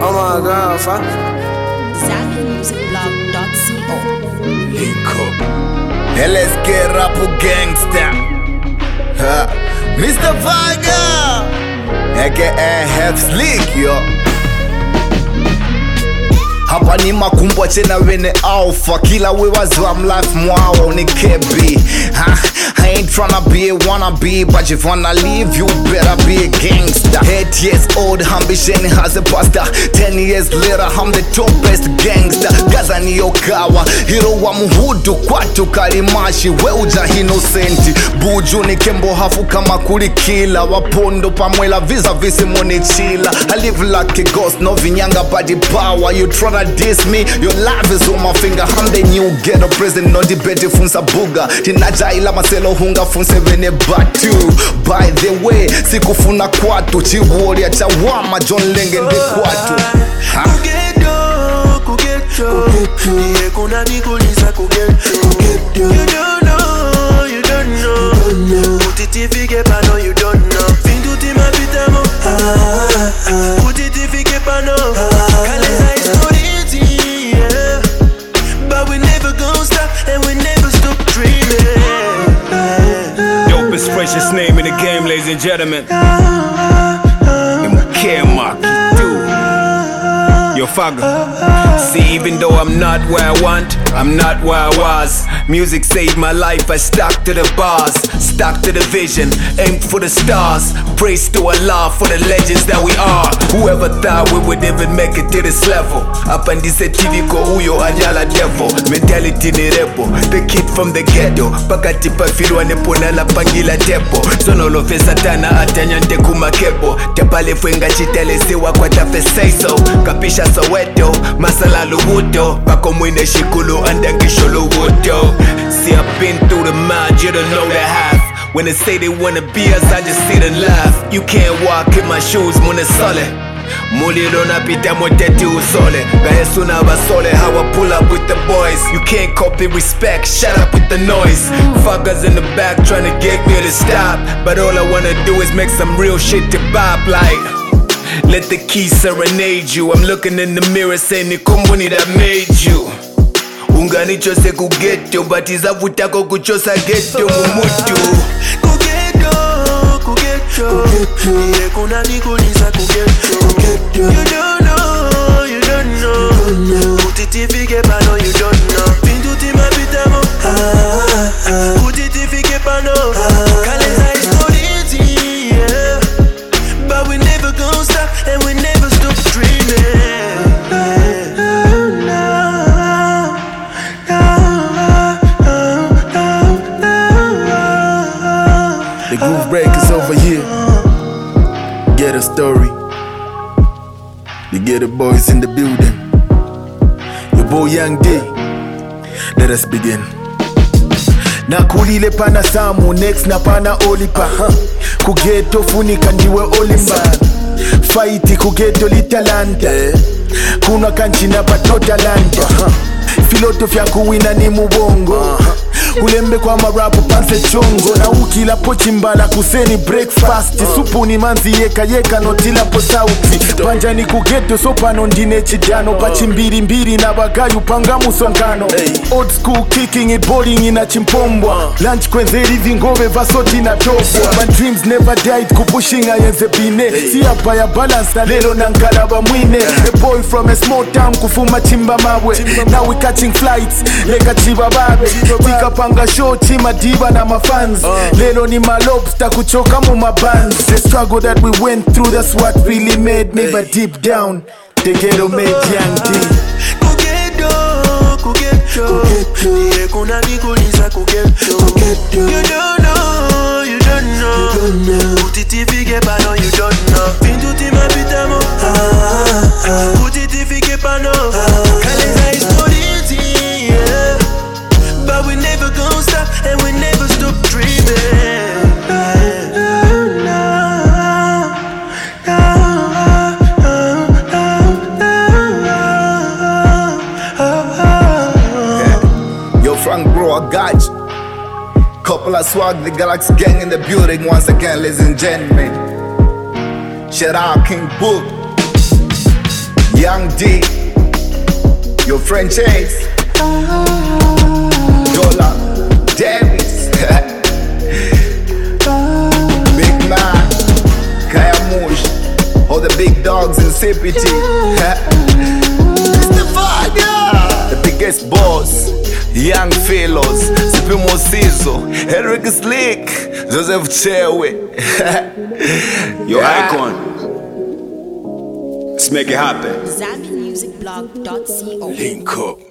Oh my God, fuck. ZavinMusicBlog.co. Link up. Hey, let's get rap gangsta. Mr. Viger, aka Half Slick, yo. Hapa ni makumbwa tena wene alpha. Kila we wazam life mwao ni kebi. I ain't tryna be a wannabe, but if wanna leave, you better be a gangster. 8 years old, ambition has a pastor. 10 years later, I'm the top best gangster. Gaza ni yokawa, hero wa muhudu kwatu kalimashi. We uja innocenti, buju ni kembo hafu kama kulikila. Wapondo pamwela visa visi moni chila. I live like a ghost, no vinyanga body power. You tryna diss me, your life is on my finger. I'm the new ghetto president, no debate funsa buga. Tinaja ila maselo hunga funse vene batu. By the way, sikufuna kwatu. Chiwori ya chawama John Lenge ndi kwatu. Kugeto Iye kuna nikuliza kugeto You don't know Utitifike pano you don't know Findu tima pitamo Utitifike pano Kaleza istoriti yeah. But we never gon' stop and we never stop dreaming. Dopest, freshest name in the game, ladies and gentlemen. Yo, Faga. See, even though I'm not where I want, I'm not where I was. Music saved my life, I stuck to the bars, stuck to the vision, aimed for the stars. Praise to Allah for the legends that we are. Whoever thought we would even make it to this level. Up and this TV ko uyo anyala devil. Mentality ni rebel, the kid from the ghetto. Pakati pafirwa nepona la pangila tepo. Sono lo fe satana atanyante kumakebo. Tepale fwenga chitele sewa kwa tafe say so. Kapisha Soweto, masala luhuto. Pako mwine shikulu andangisho luhuto. See I've been through the mind, you don't know the half. When they say they wanna be us, I just sit and laugh. You can't walk in my shoes, mune sole. Mulilo na pita moteti usole. Gaesu na basole, how I pull up with the boys. You can't copy respect, shut up with the noise. Fuckers in the back trying to get me to stop. But all I wanna do is make some real shit to bop like. Let the keys serenade you. I'm looking in the mirror saying ni kumbuni that made you. Ungani chose kugeto, but izavutako kuchosa geto mumutu. Kugeto Iye kuna nikuliza kugeto You don't know Utitifike pano you don't know Findu tima pitamo Utitifike pano Kaleza istoriti yeah. But we never gon' stop and we never stop dreaming. The Groove Breakers over here. Get a story. You get the boys in the building. Your boy Young D. Let us begin. Nakulile pana samu next na pana olipa Kugeto funika ndiwe olimba Fighti kugeto litalanta Kuna kanchina patota lanta Filosofia kuwina ni mubongo Ulembe kwa marapu panse chongo Na ukila pochimbala kuseni breakfast Supu ni manzi yeka notila po sauti Panja ni kugeto sopano ndine chidano Pachimbiri mbiri na bagayu panga musongano Old school kicking it bowling ina chimpombwa Lunch kwenzeri vingove vasoti na topwa My dreams never died kupushinga yenze bine Siapa ya balance na lelo na nkalaba mwine A boy from a small town kufuma chimba mawe Now we catching flights leka chiba babe Tika panga show chima diva na mafans Lelo ni malobster kuchoka mu mabands The struggle that we went through, that's what really made me But deep down, the ghetto made Young D. Kugeto Iye kuna nikuliza kugeto You don't know Utitifike pano you don't know Findu tima pitamo Utitifike pano Kaleza istoriti yeah. But we never gon' stop and we never stop dreaming. Yo Frank bro, I got you. Couple of swag, the Galaxy gang in the building once again, ladies and gentlemen. Shout out King Book. Young D, your French Ace, Dollar, Davis, Big Man, Kaya Mush, all the big dogs in CPT. Mr. Fire, the biggest boss, Young Fellows, Supremo Sizo, Eric Slick, Joseph Chewe. Your icon. Let's make it happen. ZambianMusicBlog.co. Link up.